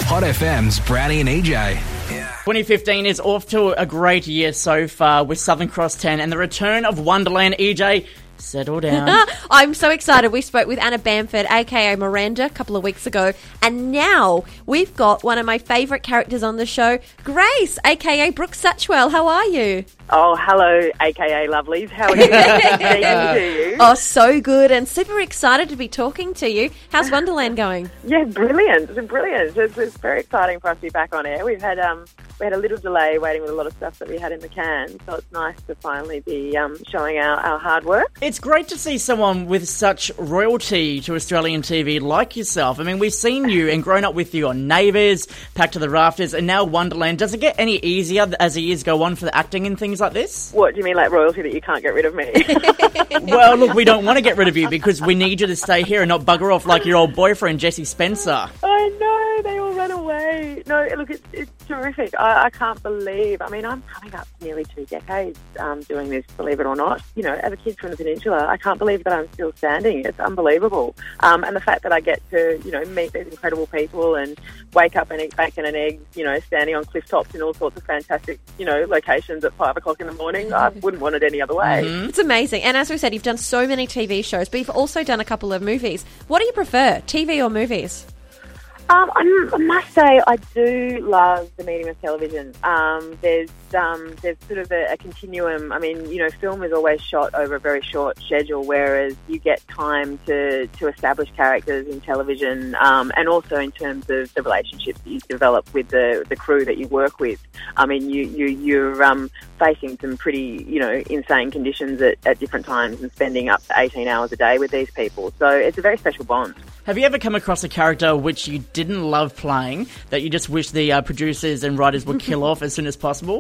Hot FM's Brownie and EJ. 2015 is off to a great year so far with Southern Cross 10 and the return of Wonderland. EJ, settle down. I'm so excited. We spoke with Anna Bamford, aka Miranda, a couple of weeks ago, and now we've got one of my favourite characters on the show, Grace, aka Brooke Satchwell. How are you? Oh, hello, a.k.a. Lovelies. How are you? Speaking to you. Oh, so good and super excited to be talking to you. How's Wonderland going? Yeah, brilliant. It's very exciting for us to be back on air. We had a little delay waiting with a lot of stuff that we had in the can, so it's nice to finally be showing our hard work. It's great to see someone with such royalty to Australian TV like yourself. I mean, we've seen you and grown up with you on Neighbours, Packed to the Rafters, and now Wonderland. Does it get any easier as the years go on for the acting and things like this? What, do you mean like royalty that you can't get rid of me? Well, look, we don't want to get rid of you because we need you to stay here and not bugger off like your old boyfriend, Jesse Spencer. I know, they all ran away. No, look, it's terrific. I can't believe, I mean, I'm coming up nearly 2 decades doing this, believe it or not. You know, as a kid from the Peninsula, I can't believe that I'm still standing. It's unbelievable. And the fact that I get to, you know, meet these incredible people and wake up and eat bacon and eggs, you know, standing on cliff tops in all sorts of fantastic, you know, locations at 5 o'clock in the morning, I wouldn't want it any other way. Mm-hmm. It's amazing. And as we said, you've done so many TV shows, but you've also done a couple of movies. What do you prefer, TV or movies? I must say I do love the medium of television. There's sort of a continuum. I mean, you know, film is always shot over a very short schedule, whereas you get time to establish characters in television, and also in terms of the relationships that you develop with the crew that you work with. I mean, you're facing some pretty, you know, insane conditions at different times and spending up to 18 hours a day with these people. So it's a very special bond. Have you ever come across a character which you didn't love playing, that you just wish the producers and writers would kill off as soon as possible?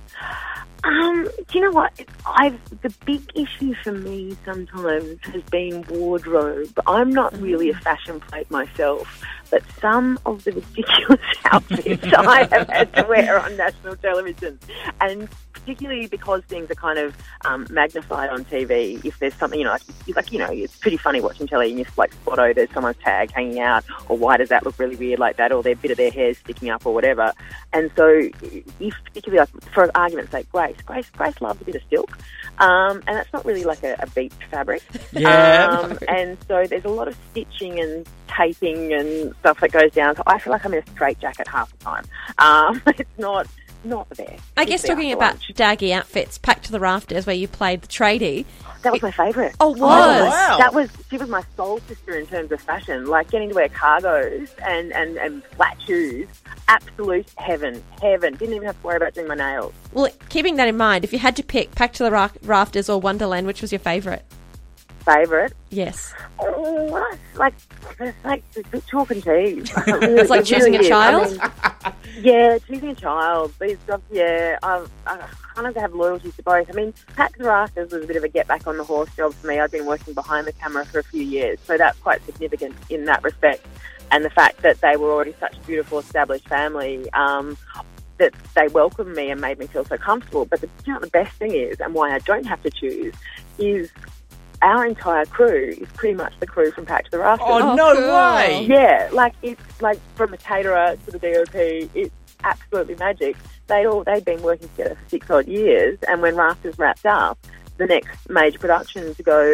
Do you know what? The big issue for me sometimes has been wardrobe. I'm not really a fashion plate myself, but some of the ridiculous outfits I have had to wear on national television, and particularly because things are kind of magnified on TV. If there's something, you know, it's pretty funny watching telly and you like spot, oh, there's someone's tag hanging out, or why does that look really weird like that, or their bit of their hair sticking up or whatever. And so, if particularly like, for argument's sake, Grace loves a bit of silk, and that's not really like a beach fabric. Yeah. And so there's a lot of stitching and taping and stuff that goes down. So I feel like I'm in a straitjacket half the time. It's not the best. I guess talking about daggy outfits, Packed to the Rafters, where you played the tradie. That was my favourite. Oh, was? Wow. She was my soul sister in terms of fashion. Like getting to wear cargos and flat shoes. Absolute heaven. Didn't even have to worry about doing my nails. Well, keeping that in mind, if you had to pick Packed to the Rafters or Wonderland, which was your favourite? Favourite? Yes. Oh, it's like chalk and cheese. It's like choosing a child? I mean, yeah, choosing a child. These jobs, yeah, I kind of have loyalty to both. I mean, Packed to the Rafters was a bit of a get back on the horse job for me. I've been working behind the camera for a few years, so that's quite significant in that respect. And the fact that they were already such a beautiful established family, that they welcomed me and made me feel so comfortable. But the best thing is, and why I don't have to choose, is our entire crew is pretty much the crew from Packed to the Rafters. Oh, no way! Yeah, like it's like from the caterer to the DOP, it's absolutely magic. They'd been working together for 6 odd years, and when Rafters wrapped up, the next major production to go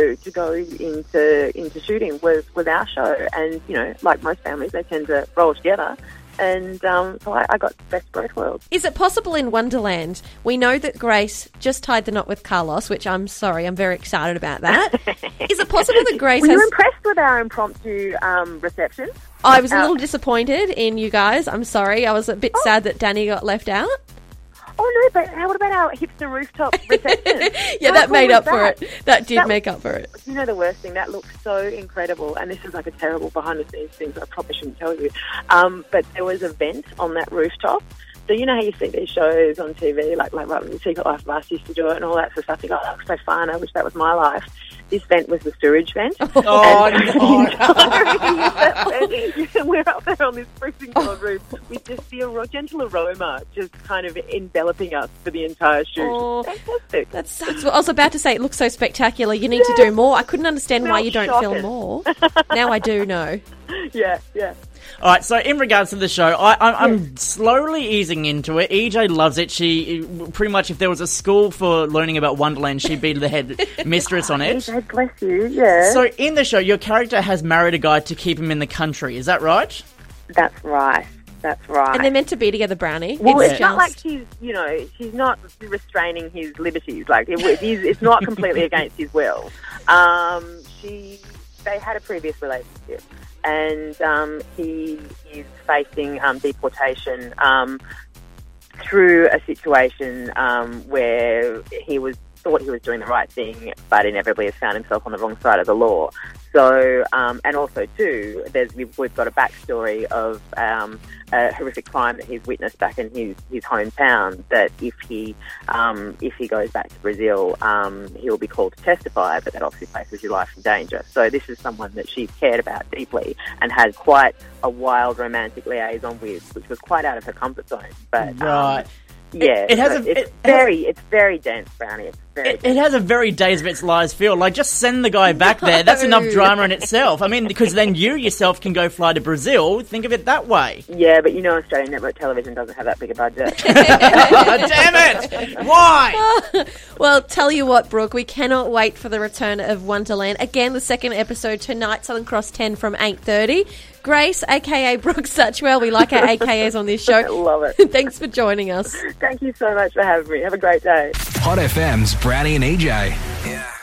into shooting was our show. And you know, like most families, they tend to roll together. And so I got the best of both worlds. Is it possible in Wonderland, we know that Grace just tied the knot with Carlos, which I'm very excited about that. Is it possible that Grace Were you impressed with our impromptu reception? I was a little disappointed in you guys. I'm sorry. I was a bit sad that Danny got left out. Oh, no, but what about our hipster rooftop reception? Yeah, that made up for it. That did make up for it. You know the worst thing? That looked so incredible, and this is like a terrible behind-the-scenes thing, so I probably shouldn't tell you. But there was a vent on that rooftop. So you know how you see these shows on TV, like The Secret Life of Us used to do it and all that sort of stuff. You go, oh, that was so fun. I wish that was my life. This vent was the sewage vent. Oh, no. We're up there on this freezing cold roof with just the gentle aroma just kind of enveloping us for the entire shoot. Oh, fantastic. That sucks. I was about to say it looks so spectacular. You need to do more. I couldn't understand why you don't film more. Now I do know. Yeah. All right, so in regards to the show, I'm slowly easing into it. EJ loves it. She pretty much, if there was a school for learning about Wonderland, she'd be the head mistress on it. EJ, bless you, yeah. So in the show, your character has married a guy to keep him in the country. Is that right? That's right. That's right. And they're meant to be together, Brownie. Well, it's not like she's not restraining his liberties. Like, it's not completely against his will. They had a previous relationship, and he is facing deportation through a situation where he thought he was doing the right thing, but inevitably has found himself on the wrong side of the law. So, and also too, we've got a backstory of a horrific crime that he's witnessed back in his hometown. That if he goes back to Brazil, he will be called to testify, but that obviously places your life in danger. So this is someone that she's cared about deeply and had quite a wild romantic liaison with, which was quite out of her comfort zone. But right. Yeah, it's very dense, Brownie. It's very dense. It has a very Days of Its Lives feel. Like, just send the guy back there. That's enough drama in itself. I mean, because then you yourself can go fly to Brazil. Think of it that way. Yeah, but Australian network television doesn't have that big a budget. Damn it! Why? Well, tell you what, Brooke, we cannot wait for the return of Wonderland. Again, the second episode tonight, Southern Cross 10 from 8:30. Grace, a.k.a. Brooke Satchwell. We like our AKAs on this show. I love it. Thanks for joining us. Thank you so much for having me. Have a great day. Hot FM's Brownie and EJ. Yeah.